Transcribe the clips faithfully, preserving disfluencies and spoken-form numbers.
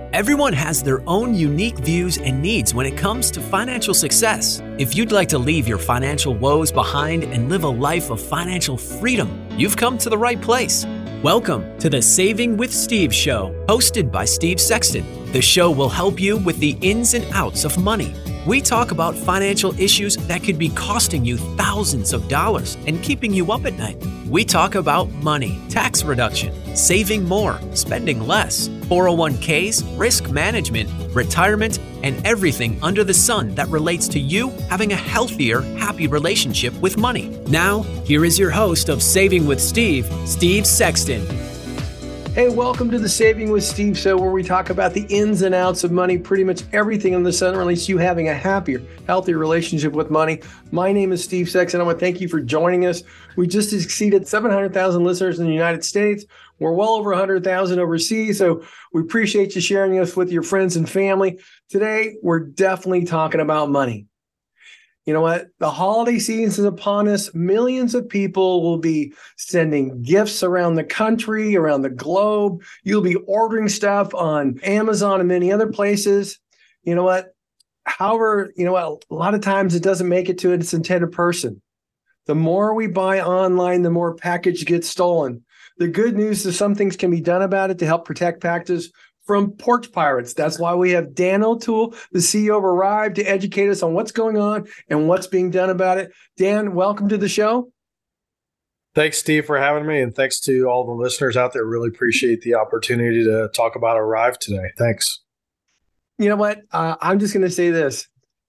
Everyone has their own unique views and needs when it comes to financial success. If you'd like to leave your financial woes behind and live a life of financial freedom, you've come to the right place. Welcome to the Saving with Steve show, hosted by Steve Sexton. The show will help you with the ins and outs of money. We talk about financial issues that could be costing you thousands of dollars and keeping you up at night. We talk about money, tax reduction, saving more, spending less, four oh one k's, risk management, retirement, and everything under the sun that relates to you having a healthier, happy relationship with money. Now, here is your host of Saving with Steve, Steve Sexton. Hey, welcome to the Saving with Steve show, where we talk about the ins and outs of money, pretty much everything in the sun relates to you having a happier, healthier relationship with money. My name is Steve Sexton. I want to thank you for joining us. We just exceeded seven hundred thousand listeners in the United States. We're well over one hundred thousand overseas, so we appreciate you sharing us with your friends and family. Today, we're definitely talking about money. You know what? The holiday season is upon us. Millions of people will be sending gifts around the country, around the globe. You'll be ordering stuff on Amazon and many other places. You know what? However, you know what? A lot of times it doesn't make it to its intended person. The more we buy online, the more package gets stolen. The good news is some things can be done about it to help protect packages from porch pirates. That's why we have Dan O'Toole, the C E O of Arrive, to educate us on what's going on and what's being done about it. Dan, welcome to the show. Thanks, Steve, for having me. And thanks to all the listeners out there. Really appreciate the opportunity to talk about Arrive today. Thanks. You know what? Uh, I'm just going to say this.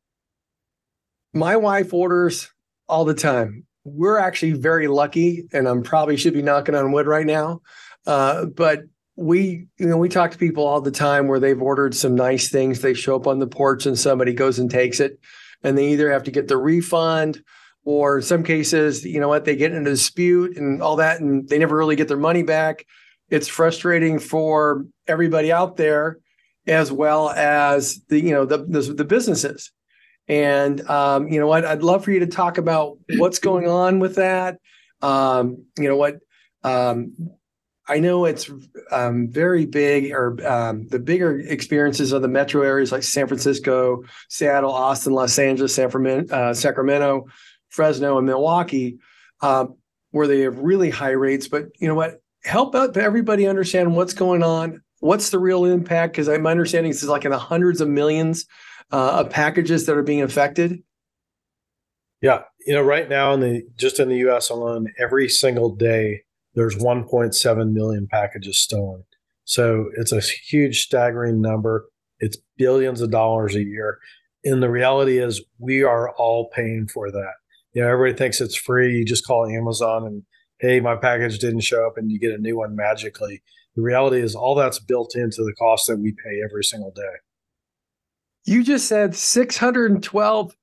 My wife orders all the time. We're actually very lucky, and I'm probably should be knocking on wood right now. Uh, but We, you know, we talk to people all the time where they've ordered some nice things. They show up on the porch and somebody goes and takes it, and they either have to get the refund, or in some cases, you know what, they get in a dispute and all that, and they never really get their money back. It's frustrating for everybody out there, as well as the, you know, the the, the businesses. And um, you know what, I'd love for you to talk about what's going on with that. Um, you know what. Um, I know it's um, very big, or um, the bigger experiences of the metro areas like San Francisco, Seattle, Austin, Los Angeles, San Fermin- uh, Sacramento, Fresno, and Milwaukee, uh, where they have really high rates. But you know what? Help out everybody understand what's going on. What's the real impact? Because my understanding is like in the hundreds of millions uh, of packages that are being affected. Yeah, you know, right now in the just in the U S alone, every single day, there's one point seven million packages stolen. So it's a huge, staggering number. It's billions of dollars a year. And the reality is we are all paying for that. You know, everybody thinks it's free. You just call Amazon and, hey, my package didn't show up, and you get a new one magically. The reality is all that's built into the cost that we pay every single day. You just said six hundred twelve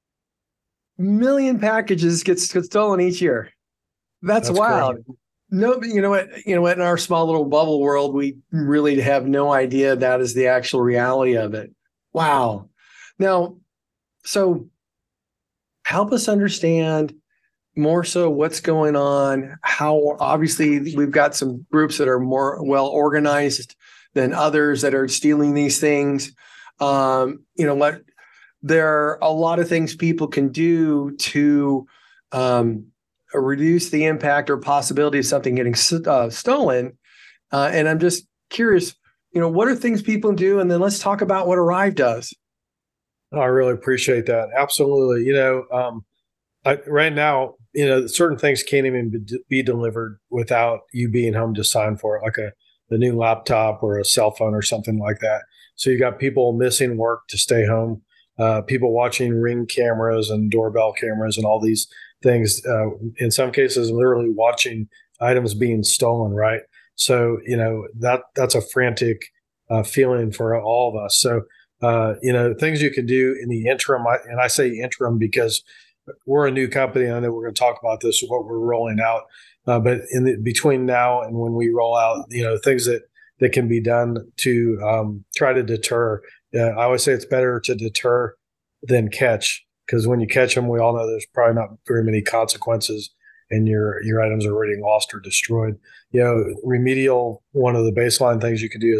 million packages get, get stolen each year. That's, That's wild. Crazy. No, you know what, you know what, in our small little bubble world, we really have no idea that is the actual reality of it. Wow. Now, so help us understand more so what's going on, how obviously we've got some groups that are more well organized than others that are stealing these things. Um, you know what, there are a lot of things people can do to um, reduce the impact or possibility of something getting uh, stolen. Uh, and I'm just curious, you know, what are things people do? And then let's talk about what Arrive does. Oh, I really appreciate that. Absolutely. You know, um, I, right now, you know, certain things can't even be, be delivered without you being home to sign for it, like a the new laptop or a cell phone or something like that. So you got people missing work to stay home, uh, people watching Ring cameras and doorbell cameras and all these things, uh, in some cases, literally watching items being stolen, right? So, you know, that that's a frantic uh, feeling for all of us. So, uh, you know, things you can do in the interim, I, and I say interim because we're a new company. I know we're going to talk about this, what we're rolling out. Uh, but in the, between now and when we roll out, you know, things that, that can be done to um, try to deter. Uh, I always say it's better to deter than catch, because when you catch them, we all know there's probably not very many consequences, and your your items are already lost or destroyed. You know, remedial, one of the baseline things you can do is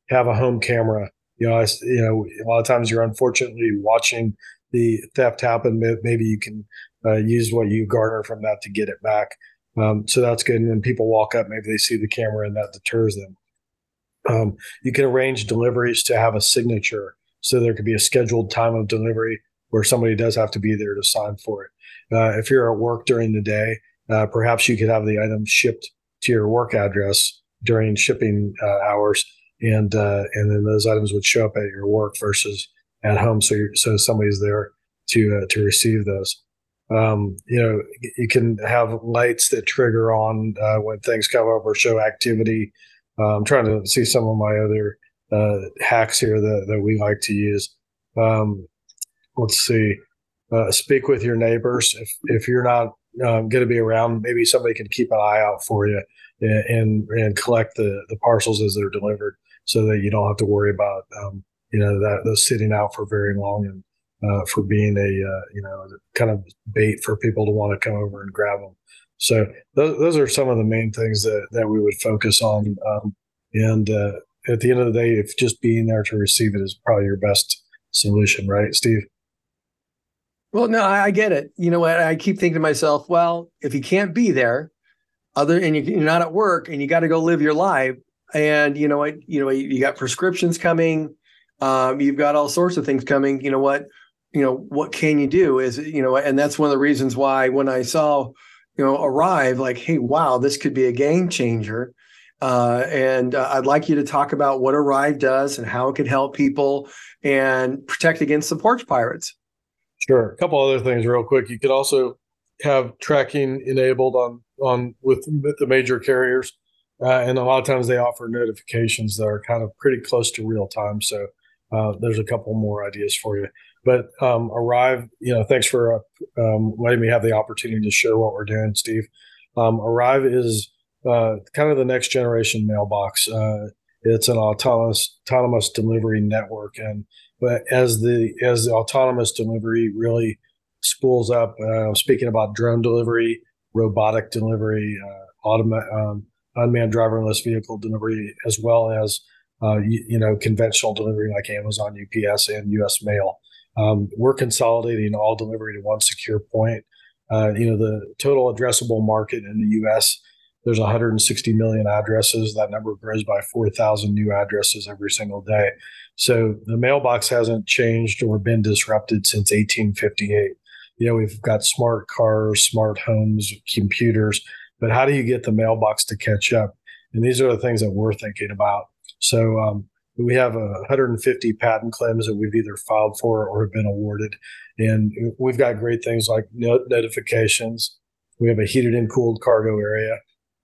have a home camera. You know, I, you know, a lot of times you're unfortunately watching the theft happen. Maybe you can uh, use what you garner from that to get it back. Um, so that's good. And when people walk up, maybe they see the camera and that deters them. Um, you can arrange deliveries to have a signature. So there could be a scheduled time of delivery where somebody does have to be there to sign for it. Uh, if you're at work during the day, uh, perhaps you could have the item shipped to your work address during shipping uh, hours, and uh, and then those items would show up at your work versus at home. So you're, so somebody's there to uh, to receive those. Um, you know, you can have lights that trigger on uh, when things come up or show activity. Uh, I'm trying to see some of my other uh, hacks here that, that we like to use. Um, let's see. Uh, speak with your neighbors. If if you're not um, going to be around, maybe somebody can keep an eye out for you and and, and collect the, the parcels as they're delivered, so that you don't have to worry about um, you know that those sitting out for very long and uh, for being a uh, you know kind of bait for people to want to come over and grab them. So those, those are some of the main things that, that we would focus on. Um, and uh, at the end of the day, if just being there to receive it is probably your best solution, right, Steve? Well, no, I, I get it. You know what? I keep thinking to myself, well, if you can't be there, other and you, you're not at work, and you got to go live your life, and you know what? You know you got prescriptions coming, um, you've got all sorts of things coming. You know what? You know what can you do? Is you know, and that's one of the reasons why when I saw, you know, Arrive, like, hey, wow, this could be a game changer. Uh, and uh, I'd like you to talk about what Arrive does and how it could help people and protect against the porch pirates. Sure. A couple other things real quick. You could also have tracking enabled on, on with, with the major carriers. Uh, and a lot of times they offer notifications that are kind of pretty close to real time. So uh, there's a couple more ideas for you. But um, Arrive, you know, thanks for uh, um, letting me have the opportunity to share what we're doing, Steve. Um, Arrive is uh, kind of the next generation mailbox. Uh, it's an autonomous autonomous delivery network, and but as the as the autonomous delivery really spools up, uh, speaking about drone delivery, robotic delivery, uh, automa- um, unmanned driverless vehicle delivery, as well as uh, you, you know conventional delivery like Amazon, U P S, and U S Mail. Um, we're consolidating all delivery to one secure point. Uh, you know, the total addressable market in the U S, there's one hundred sixty million addresses. That number grows by four thousand new addresses every single day. So the mailbox hasn't changed or been disrupted since eighteen fifty-eight. You know, we've got smart cars, smart homes, computers, but how do you get the mailbox to catch up? And these are the things that we're thinking about. So, um, we have uh, one hundred fifty patent claims that we've either filed for or have been awarded. And we've got great things like not- notifications. We have a heated and cooled cargo area.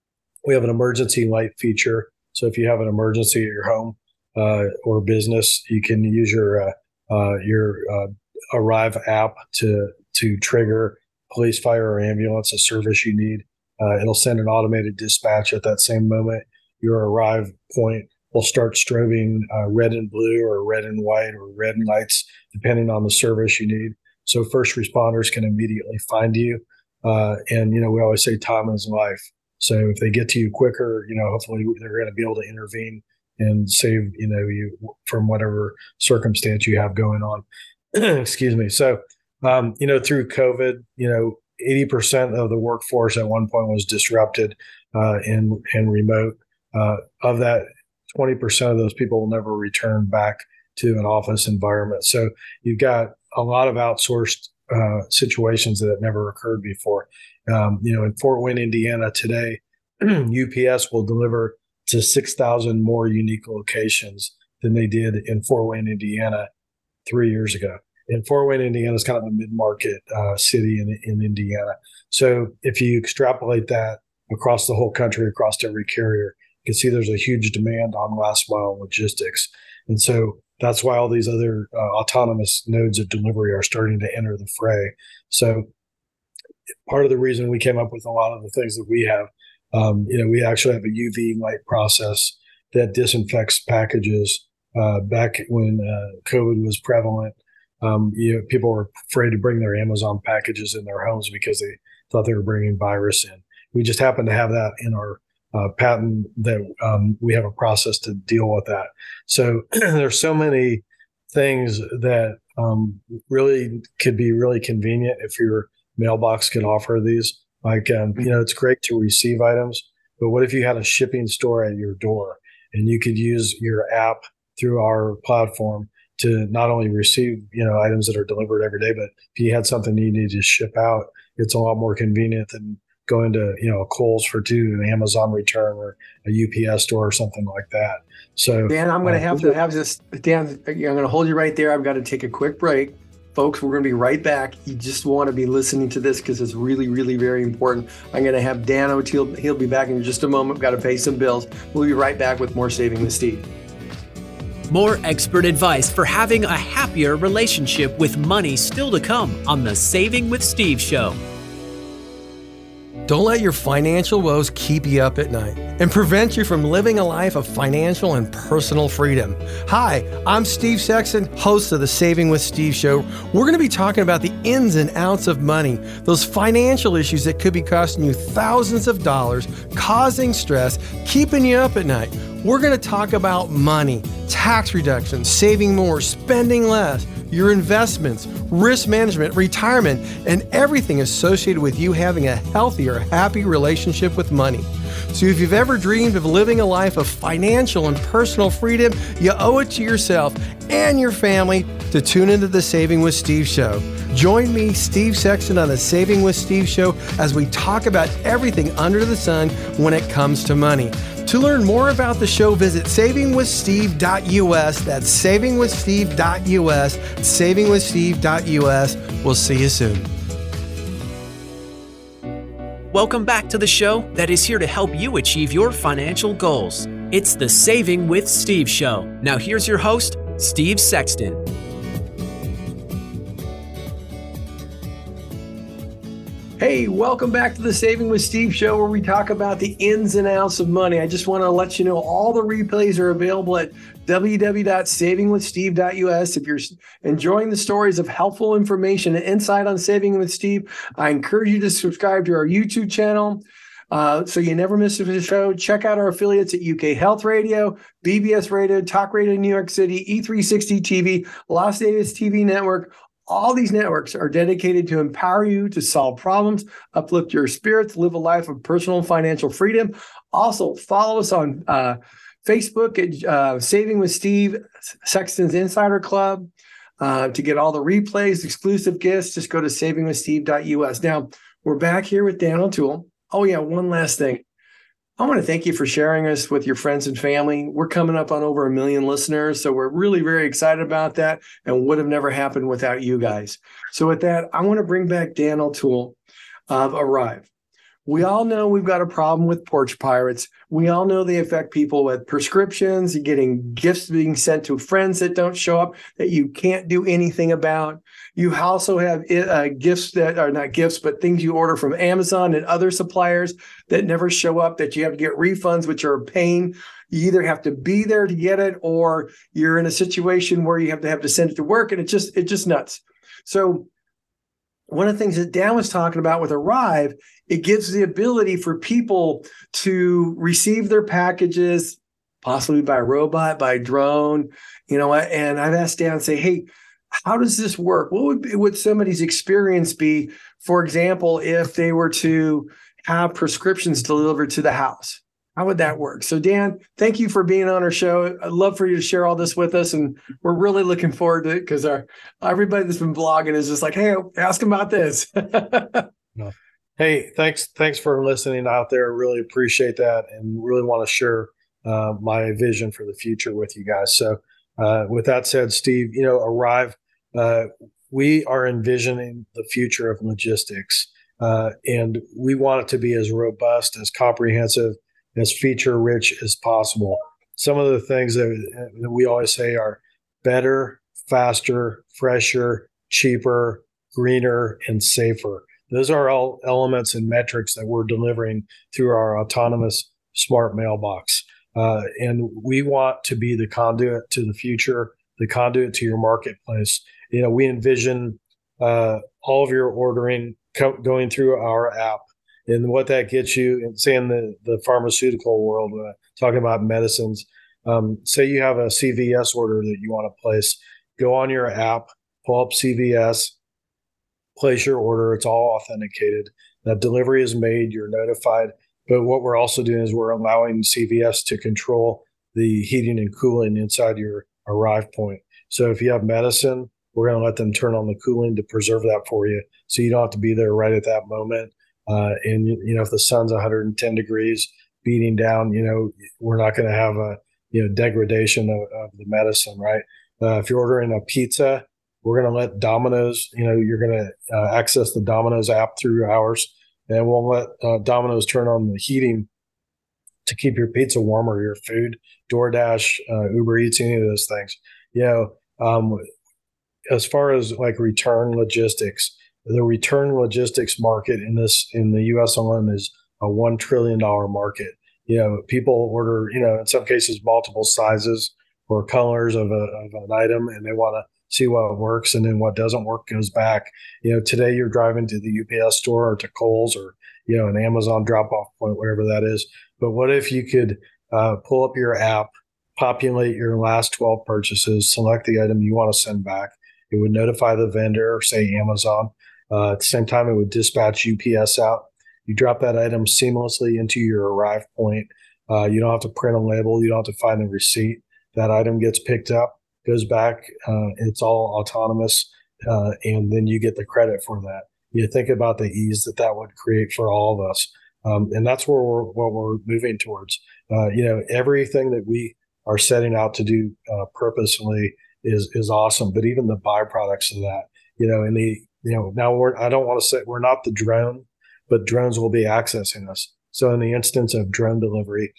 We have an emergency light feature. So if you have an emergency at your home uh, or business, you can use your uh, uh, your uh, Arrive app to to trigger police, fire, or ambulance, a service you need. Uh, it'll send an automated dispatch at that same moment. Your Arrive point will start strobing uh, red and blue or red and white or red and lights, depending on the service you need. So first responders can immediately find you. Uh, and, you know, we always say time is life. So if they get to you quicker, you know, hopefully they're going to be able to intervene and save, you know, you from whatever circumstance you have going on. Excuse me. So, um, you know, through COVID, you know, eighty percent of the workforce at one point was disrupted uh, and, and remote. Uh, of that, twenty percent of those people will never return back to an office environment. So you've got a lot of outsourced uh, situations that have never occurred before. Um, you know, in Fort Wayne, Indiana today, U P S will deliver to six thousand more unique locations than they did in Fort Wayne, Indiana three years ago. And Fort Wayne, Indiana is kind of a mid-market uh, city in, in Indiana. So if you extrapolate that across the whole country, across every carrier, you can see there's a huge demand on last mile logistics. And so that's why all these other uh, autonomous nodes of delivery are starting to enter the fray. So part of the reason we came up with a lot of the things that we have, um, you know, we actually have a U V light process that disinfects packages. Uh, back when uh, COVID was prevalent, um, you know, people were afraid to bring their Amazon packages in their homes because they thought they were bringing virus in. We just happened to have that in our uh, patent that um, we have a process to deal with that. So there's so many things that um, really could be really convenient if your mailbox could offer these. Like, um, you know, it's great to receive items, but what if you had a shipping store at your door and you could use your app through our platform to not only receive, you know, items that are delivered every day, but if you had something you need to ship out, it's a lot more convenient than going to, you know, a Kohl's for two, an Amazon return, or a U P S store or something like that. So Dan, I'm going to uh, have to have this. Dan, I'm going to hold you right there. I've got to take a quick break. Folks, we're going to be right back. You just want to be listening to this because it's really, really very important. I'm going to have Dan O'Teal. He'll be back in just a moment. We've got to pay some bills. We'll be right back with more Saving with Steve. More expert advice for having a happier relationship with money still to come on the Saving with Steve show. Don't let your financial woes keep you up at night and prevent you from living a life of financial and personal freedom. Hi, I'm Steve Sexton, host of the Saving with Steve show. We're going to be talking about the ins and outs of money, those financial issues that could be costing you thousands of dollars, causing stress, keeping you up at night. We're going to talk about money, tax reduction, saving more, spending less, your investments, risk management, retirement, and everything associated with you having a healthier, happy relationship with money. So if you've ever dreamed of living a life of financial and personal freedom, you owe it to yourself and your family to tune into the Saving with Steve show. Join me, Steve Sexton, on the Saving with Steve show as we talk about everything under the sun when it comes to money. To learn more about the show, visit saving with steve dot u s. That's saving with steve dot u s, saving with steve dot u s. We'll see you soon. Welcome back to the show that is here to help you achieve your financial goals. It's the Saving with Steve show. Now here's your host, Steve Sexton. Hey, welcome back to the Saving with Steve show, where we talk about the ins and outs of money. I just want to let you know all the replays are available at w w w dot saving with steve dot u s. If you're enjoying the stories of helpful information and insight on Saving with Steve, I encourage you to subscribe to our YouTube channel uh, so you never miss a show. Check out our affiliates at U K Health Radio, B B S Radio, Talk Radio New York City, E three sixty T V, Las Vegas T V Network. All these networks are dedicated to empower you to solve problems, uplift your spirits, live a life of personal and financial freedom. Also, follow us on uh, Facebook at uh, Saving with Steve, Sexton's Insider Club. Uh, to get all the replays, exclusive gifts, just go to saving with steve dot u s. Now, we're back here with Dan O'Toole. Oh, yeah, one last thing. I want to thank you for sharing us with your friends and family. We're coming up on over a million listeners, so we're really very excited about that and would have never happened without you guys. So with that, I want to bring back Dan O'Toole of Arrive. We all know we've got a problem with porch pirates. We all know they affect people with prescriptions, getting gifts being sent to friends that don't show up, that you can't do anything about. You also have uh, gifts that are not gifts, but things you order from Amazon and other suppliers that never show up, that you have to get refunds, which are a pain. You either have to be there to get it, or you're in a situation where you have to have to send it to work, and it just it's just nuts. So one of the things that Dan was talking about with Arrive, it gives the ability for people to receive their packages, possibly by robot, by drone, you know, and I've asked Dan, say, hey, how does this work? What would, would somebody's experience be, for example, if they were to have prescriptions delivered to the house? How would that work? So, Dan, thank you for being on our show. I'd love for you to share all this with us, and we're really looking forward to it because our everybody that's been blogging is just like, hey, ask them about this. No. Hey, thanks, thanks for listening out there. Really appreciate that, and really want to share uh, my vision for the future with you guys. So, uh, with that said, Steve, you know, Arrive, uh, we are envisioning the future of logistics, uh, and we want it to be as robust, as comprehensive, as feature-rich as possible. Some of the things that, that we always say are better, faster, fresher, cheaper, greener, and safer. Those are all elements and metrics that we're delivering through our autonomous smart mailbox. Uh, and we want to be the conduit to the future, the conduit to your marketplace. You know, we envision uh, all of your ordering co- going through our app. And what that gets you, and say in the, the pharmaceutical world, uh, talking about medicines, um, say you have a C V S order that you want to place, go on your app, pull up C V S, place your order. It's all authenticated. That delivery is made. You're notified. But what we're also doing is we're allowing C V S to control the heating and cooling inside your arrive point. So if you have medicine, we're going to let them turn on the cooling to preserve that for you, so you don't have to be there right at that moment. Uh, and you know, if the sun's one hundred ten degrees beating down, you know, we're not going to have a you know degradation of, of the medicine, right? Uh, if you're ordering a pizza, we're going to let Domino's, you know, you're going to uh, access the Domino's app through ours, and we'll let uh, Domino's turn on the heating to keep your pizza warm or your food. DoorDash, uh, Uber Eats, any of those things. You know, um, as far as like return logistics, the return logistics market in this in the U S alone is a one trillion dollar market. You know, people order, you know, in some cases multiple sizes or colors of, a, of an item, and they want to see what works, and then what doesn't work goes back. You know, today you're driving to the U P S store or to Kohl's or, you know, an Amazon drop-off point, whatever that is. But what if you could uh, pull up your app, populate your last twelve purchases, select the item you want to send back. It would notify the vendor, say Amazon. Uh, at the same time, it would dispatch U P S out. You drop that item seamlessly into your arrive point. Uh, you don't have to print a label. You don't have to find the receipt. That item gets picked up, goes back. Uh, it's all autonomous, uh, and then you get the credit for that. You think about the ease that that would create for all of us, um, and that's where we're what we're moving towards. Uh, you know, everything that we are setting out to do uh, purposefully is is awesome, but even the byproducts of that, you know, and the you know now we're I don't want to say we're not the drone, but drones will be accessing us. So in the instance of drone delivery,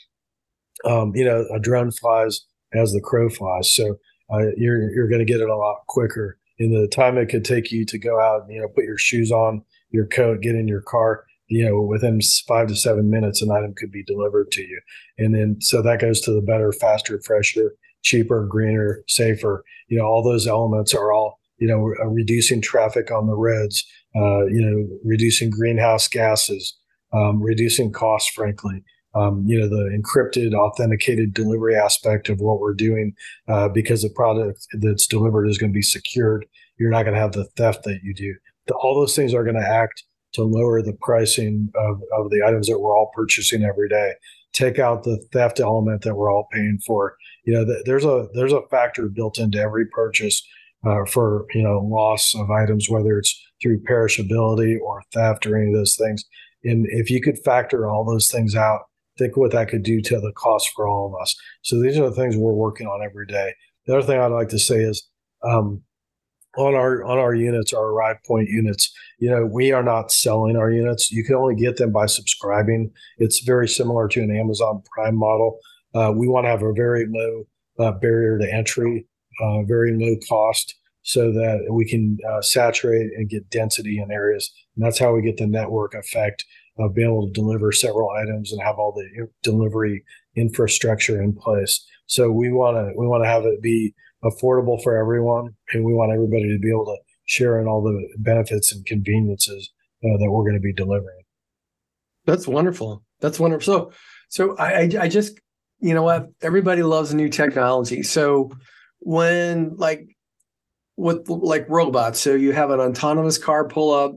um, you know, a drone flies as the crow flies. So uh, you're you're going to get it a lot quicker. In the time it could take you to go out and, you know, put your shoes on, your coat, get in your car, you know, within five to seven minutes, an item could be delivered to you. And then, so that goes to the better, faster, fresher, cheaper, greener, safer. You know, all those elements are all, you know, reducing traffic on the roads, uh, you know, reducing greenhouse gases, um, reducing costs, frankly. Um, you know, the encrypted, authenticated delivery aspect of what we're doing, uh, because the product that's delivered is going to be secured. You're not going to have the theft that you do. The, all those things are going to act to lower the pricing of, of the items that we're all purchasing every day. Take out the theft element that we're all paying for. You know, th- there's a there's a factor built into every purchase uh, for, you know, loss of items, whether it's through perishability or theft or any of those things. And if you could factor all those things out, think what that could do to the cost for all of us. So these are the things we're working on every day. The other thing I'd like to say is um, on our on our units, our Arrive Point units, you know, we are not selling our units. You can only get them by subscribing. It's very similar to an Amazon Prime model. Uh, we want to have a very low uh, barrier to entry, uh, very low cost, so that we can uh, saturate and get density in areas. And that's how we get the network effect of being able to deliver several items and have all the delivery infrastructure in place. So we want to we want to have it be affordable for everyone, and we want everybody to be able to share in all the benefits and conveniences uh, that we're going to be delivering. That's wonderful. That's wonderful. So, so I, I just, you know what? Everybody loves new technology. So when like with like robots, so you have an autonomous car pull up,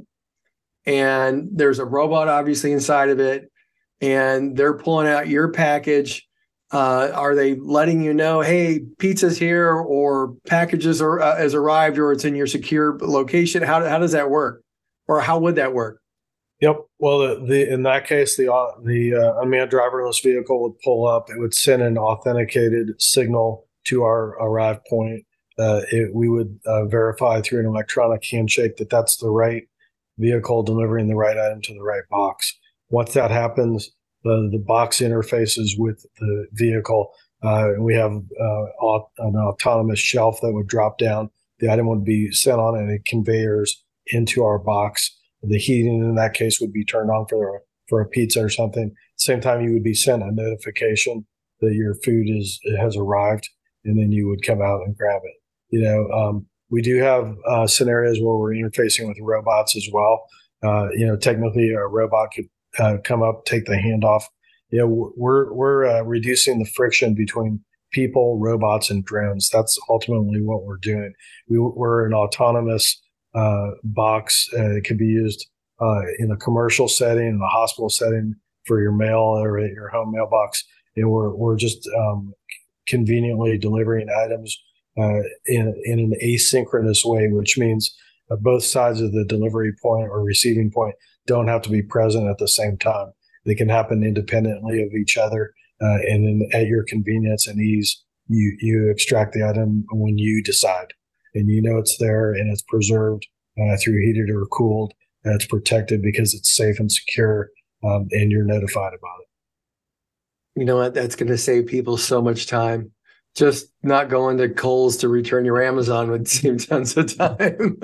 and there's a robot obviously inside of it, and they're pulling out your package. Uh, are they letting you know, hey, pizza's here, or packages are uh, has arrived, or it's in your secure location? How how does that work, or how would that work? Yep. Well, the, the in that case, the uh, the uh, unmanned driverless vehicle would pull up. It would send an authenticated signal to our arrive point. Uh, it, we would uh, verify through an electronic handshake that that's the right vehicle delivering the right item to the right box. Once that happens, the, the box interfaces with the vehicle. Uh, we have uh, an autonomous shelf that would drop down. The item would be sent on any conveyors into our box. The heating in that case would be turned on for a, for a pizza or something. At the same time, you would be sent a notification that your food is has arrived, and then you would come out and grab it. You know, um, we do have uh, scenarios where we're interfacing with robots as well. Uh, you know, technically a robot could uh, come up, take the handoff. You know, we're we're uh, reducing the friction between people, robots, and drones. That's ultimately what we're doing. We, we're an autonomous uh, box. Uh, it can be used uh, in a commercial setting, in a hospital setting for your mail or at your home mailbox. And we're we're just um, conveniently delivering items uh, in in an asynchronous way, which means uh, both sides of the delivery point or receiving point don't have to be present at the same time. They can happen independently of each other, uh, and then at your convenience and ease, you you extract the item when you decide, and you know it's there and it's preserved uh, through heated or cooled. And it's protected because it's safe and secure, um, and you're notified about it. You know what? That's going to save people so much time. Just not going to Kohl's to return your Amazon would save tons of time.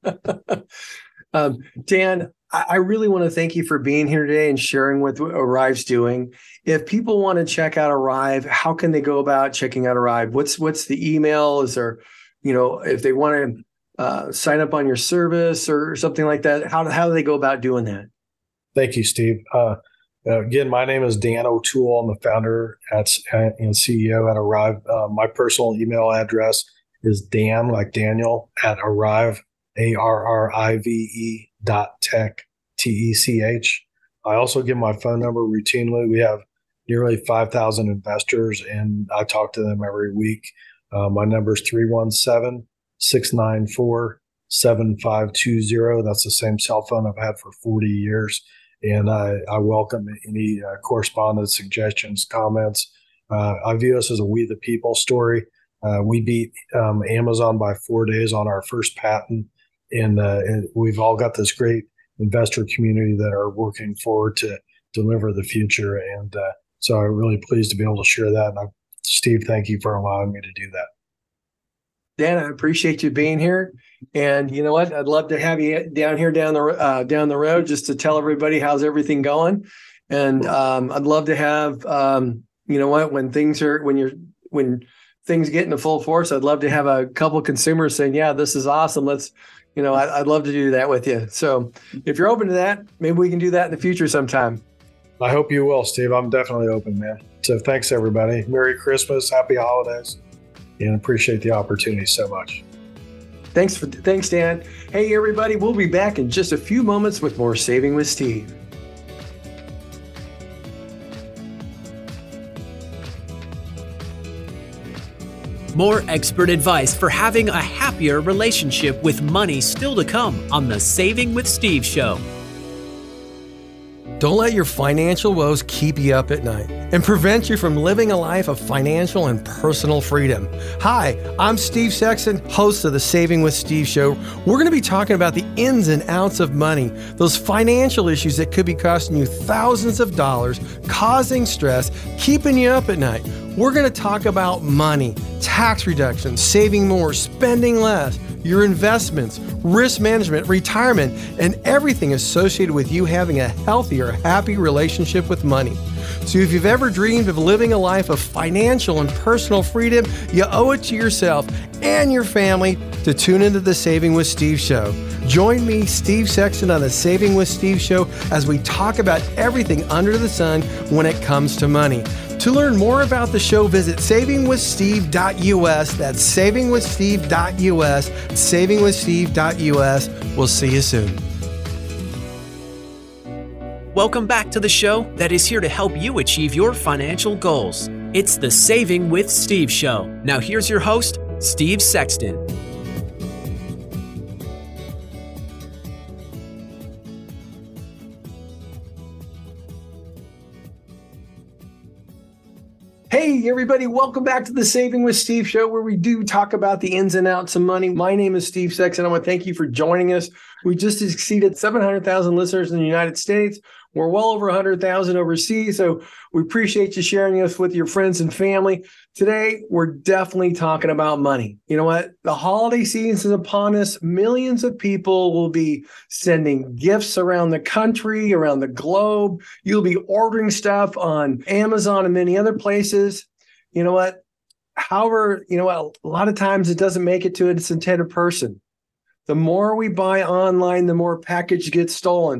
um, Dan, I really want to thank you for being here today and sharing what Arrive's doing. If people want to check out Arrive, how can they go about checking out Arrive? What's what's the email? Is there, you know, if they want to uh, sign up on your service or something like that, how, how do they go about doing that? Thank you, Steve. Uh, again, my name is Dan O'Toole. I'm the founder at, and C E O at Arrive. Uh, my personal email address is Dan, like Daniel, at Arrive, A R R I V E dot tech, T E C H. I also give my phone number routinely. We have nearly five thousand investors, and I talk to them every week. Uh, my number is three one seven, six nine four, seven five two zero. That's the same cell phone I've had for forty years. And I, I welcome any uh, correspondence, suggestions, comments. Uh, I view us as a we the people story. Uh, we beat um, Amazon by four days on our first patent. And, uh, and we've all got this great investor community that are working forward to deliver the future. And uh, so I'm really pleased to be able to share that. And I, Steve, thank you for allowing me to do that. Dan, I appreciate you being here. And you know what? I'd love to have you down here down the uh, down the road just to tell everybody how's everything going. And um, I'd love to have, um, you know what, when things are, when you're, when things get into full force, I'd love to have a couple consumers saying, yeah, this is awesome. Let's, you know, I, I'd love to do that with you. So if you're open to that, maybe we can do that in the future sometime. I hope you will, Steve. I'm definitely open, man. So thanks, everybody. Merry Christmas. Happy holidays. And appreciate the opportunity so much. Thanks, for, thanks, Dan. Hey, everybody. We'll be back in just a few moments with more Saving with Steve. More expert advice for having a happier relationship with money still to come on the Saving with Steve show. Don't let your financial woes keep you up at night and prevent you from living a life of financial and personal freedom. Hi, I'm Steve Sexton, host of the Saving with Steve show. We're going to be talking about the ins and outs of money, those financial issues that could be costing you thousands of dollars, causing stress, keeping you up at night. We're going to talk about money, tax reduction, saving more, spending less, your investments, risk management, retirement, and everything associated with you having a healthier, happy relationship with money. So if you've ever dreamed of living a life of financial and personal freedom, you owe it to yourself and your family to tune into the Saving with Steve show. Join me, Steve Sexton, on the Saving with Steve show as we talk about everything under the sun when it comes to money. To learn more about the show, visit saving with steve dot U S. That's saving with steve dot U S, saving with steve dot U S. We'll see you soon. Welcome back to the show that is here to help you achieve your financial goals. It's the Saving with Steve show. Now here's your host, Steve Sexton. Hey, everybody, welcome back to the Saving with Steve show, where we do talk about the ins and outs of money. My name is Steve Sexton. I want to thank you for joining us. We just exceeded seven hundred thousand listeners in the United States. We're well over one hundred thousand overseas, so we appreciate you sharing us with your friends and family. Today, we're definitely talking about money. You know what? The holiday season is upon us. Millions of people will be sending gifts around the country, around the globe. You'll be ordering stuff on Amazon and many other places. You know what? However, you know what? A lot of times it doesn't make it to its intended person. The more we buy online, the more package gets stolen.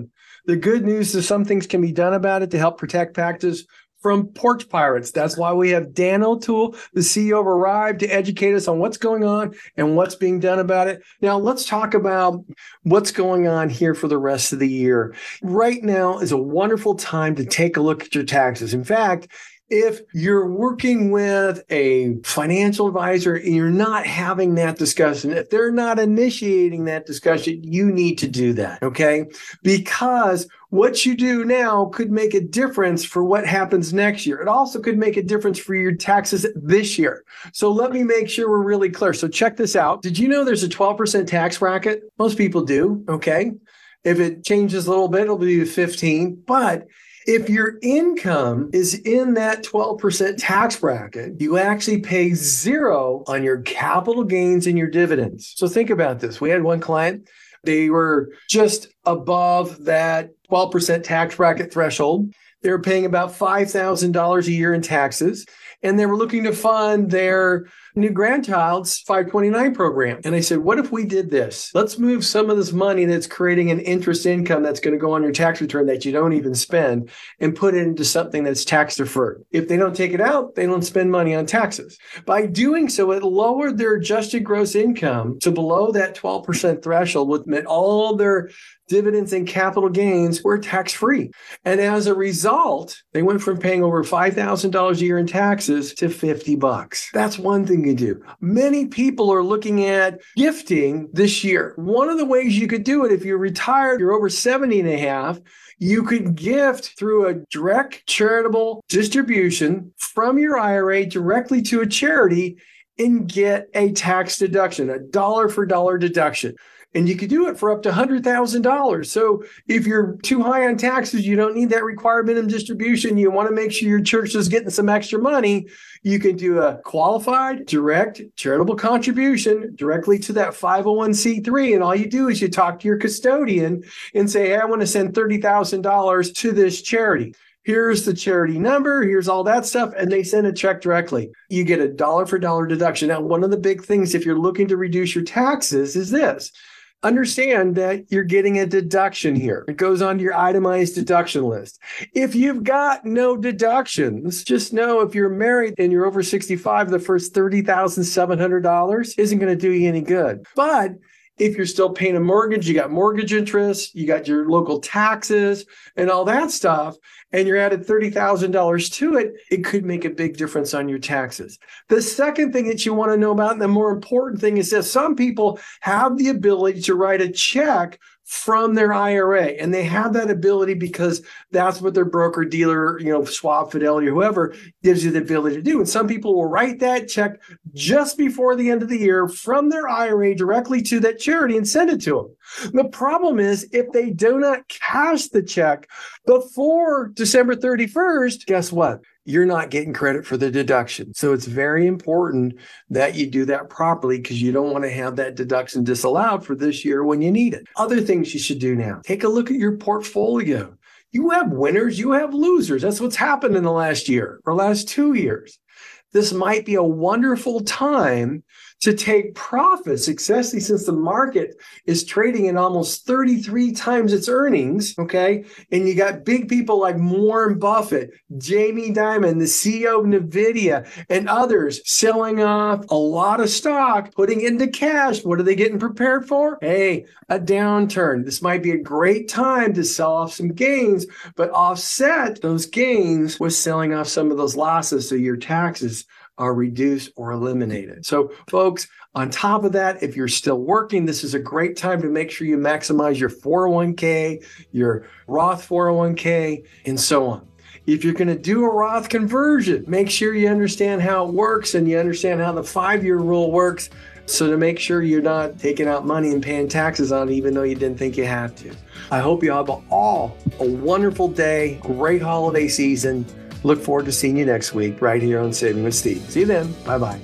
The good news is some things can be done about it to help protect taxes from porch pirates. That's why we have Dan O'Toole, the C E O of Arrive, to educate us on what's going on and what's being done about it. Now, let's talk about what's going on here for the rest of the year. Right now is a wonderful time to take a look at your taxes. In fact, if you're working with a financial advisor and you're not having that discussion, if they're not initiating that discussion, you need to do that, okay? Because what you do now could make a difference for what happens next year. It also could make a difference for your taxes this year. So let me make sure we're really clear. So check this out. Did you know there's a twelve percent tax bracket? Most people do, okay? If it changes a little bit, it'll be fifteen, but if your income is in that twelve percent tax bracket, you actually pay zero on your capital gains and your dividends. So think about this. We had one client, they were just above that twelve percent tax bracket threshold. They were paying about five thousand dollars a year in taxes, and they were looking to fund their new grandchild's five twenty-nine program. And I said, what if we did this? Let's move some of this money that's creating an interest income that's going to go on your tax return that you don't even spend and put it into something that's tax deferred. If they don't take it out, they don't spend money on taxes. By doing so, it lowered their adjusted gross income to below that twelve percent threshold, which meant all their dividends and capital gains were tax-free. And as a result, they went from paying over five thousand dollars a year in taxes to fifty bucks. That's one thing you do. Many people are looking at gifting this year. One of the ways you could do it, if you're retired, you're over seventy and a half, you could gift through a direct charitable distribution from your I R A directly to a charity and get a tax deduction, a dollar for dollar deduction. And you could do it for up to one hundred thousand dollars. So if you're too high on taxes, you don't need that required minimum distribution, you want to make sure your church is getting some extra money, you can do a qualified direct charitable contribution directly to that five oh one c three. And all you do is you talk to your custodian and say, hey, I want to send thirty thousand dollars to this charity. Here's the charity number, here's all that stuff, and they send a check directly. You get a dollar for dollar deduction. Now, one of the big things if you're looking to reduce your taxes is this. Understand that you're getting a deduction here. It goes onto your itemized deduction list. If you've got no deductions, just know if you're married and you're over sixty-five, the first thirty thousand seven hundred dollars isn't going to do you any good. But if you're still paying a mortgage, you got mortgage interest, you got your local taxes and all that stuff, and you're added thirty thousand dollars to it, it could make a big difference on your taxes. The second thing that you want to know about, and the more important thing, is that some people have the ability to write a check from their I R A. And they have that ability because that's what their broker dealer, you know, Schwab, Fidelity, or whoever gives you the ability to do. And some people will write that check just before the end of the year from their I R A directly to that charity and send it to them. The problem is if they do not cash the check before December thirty-first, guess what? You're not getting credit for the deduction. So it's very important that you do that properly because you don't want to have that deduction disallowed for this year when you need it. Other things you should do now. Take a look at your portfolio. You have winners, you have losers. That's what's happened in the last year or last two years. This might be a wonderful time to take profits, especially since the market is trading at almost thirty-three times its earnings, okay? And you got big people like Warren Buffett, Jamie Dimon, the C E O of NVIDIA, and others selling off a lot of stock, putting it into cash. What are they getting prepared for? Hey, a downturn. This might be a great time to sell off some gains, but offset those gains with selling off some of those losses so your taxes are reduced or eliminated. So folks, on top of that, if you're still working, this is a great time to make sure you maximize your four oh one k, your Roth four oh one k, and so on. If you're going to do a Roth conversion, make sure you understand how it works and you understand how the five-year rule works, so to make sure you're not taking out money and paying taxes on it even though you didn't think you had to. I hope you have all a wonderful day, great holiday season. Look forward to seeing you next week right here on Saving with Steve. See you then. Bye-bye.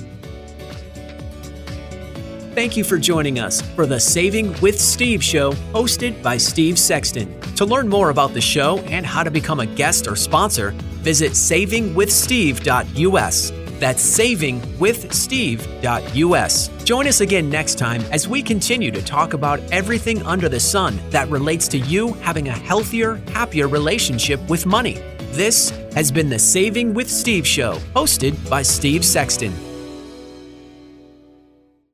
Thank you for joining us for the Saving with Steve show hosted by Steve Sexton. To learn more about the show and how to become a guest or sponsor, visit saving with steve dot u s. That's saving with steve dot U S. Join us again next time as we continue to talk about everything under the sun that relates to you having a healthier, happier relationship with money. This has been the Saving with Steve Show, hosted by Steve Sexton.